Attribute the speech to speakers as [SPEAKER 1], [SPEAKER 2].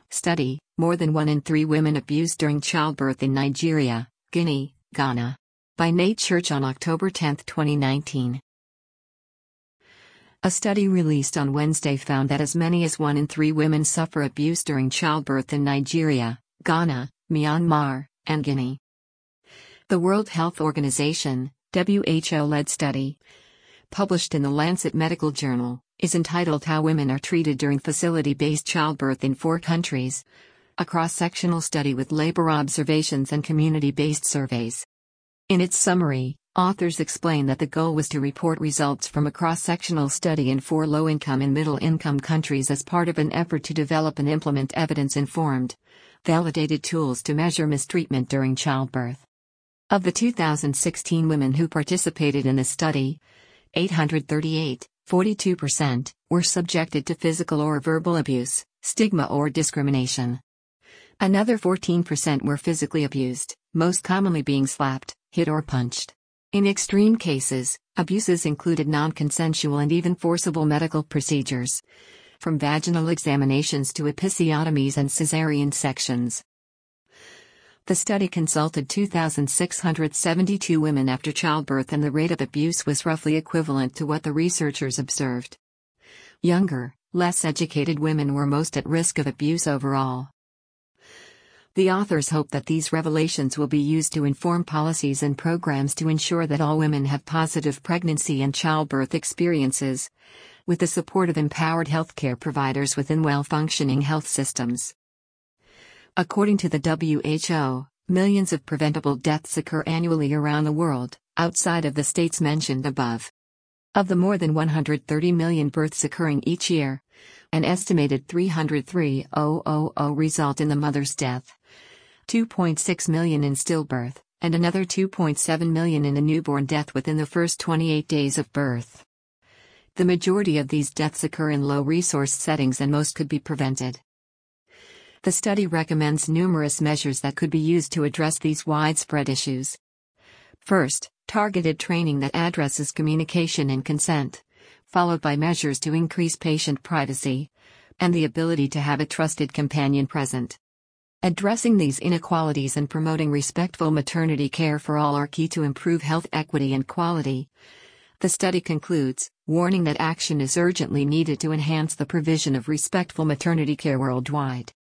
[SPEAKER 1] Study: More than 1 in 3 women abused during childbirth in Nigeria, Guinea, Ghana. By Nate Church on October 10, 2019. A study released on Wednesday found that as many as 1 in 3 women suffer abuse during childbirth in Nigeria, Ghana, Myanmar, and Guinea. The World Health Organization, WHO-led study, published in the Lancet Medical Journal, is entitled How Women Are Treated During Facility-Based Childbirth in 4 Countries, a cross-sectional study with labor observations and community-based surveys. In its summary, authors explain that the goal was to report results from a cross-sectional study in 4 low-income and middle-income countries as part of an effort to develop and implement evidence-informed, validated tools to measure mistreatment during childbirth. Of the 2016 women who participated in the study, 838, 42%, were subjected to physical or verbal abuse, stigma or discrimination. Another 14% were physically abused, most commonly being slapped, hit or punched. In extreme cases, abuses included non-consensual and even forcible medical procedures, from vaginal examinations to episiotomies and cesarean sections. The study consulted 2,672 women after childbirth, and the rate of abuse was roughly equivalent to what the researchers observed. Younger, less educated women were most at risk of abuse overall. The authors hope that these revelations will be used to inform policies and programs to ensure that all women have positive pregnancy and childbirth experiences, with the support of empowered healthcare providers within well-functioning health systems. According to the WHO, millions of preventable deaths occur annually around the world, outside of the states mentioned above. Of the more than 130 million births occurring each year, an estimated 303,000 result in the mother's death, 2.6 million in stillbirth, and another 2.7 million in a newborn death within the first 28 days of birth. The majority of these deaths occur in low-resource settings, and most could be prevented. The study recommends numerous measures that could be used to address these widespread issues. First, targeted training that addresses communication and consent, followed by measures to increase patient privacy, and the ability to have a trusted companion present. Addressing these inequalities and promoting respectful maternity care for all are key to improve health equity and quality. The study concludes, warning that action is urgently needed to enhance the provision of respectful maternity care worldwide.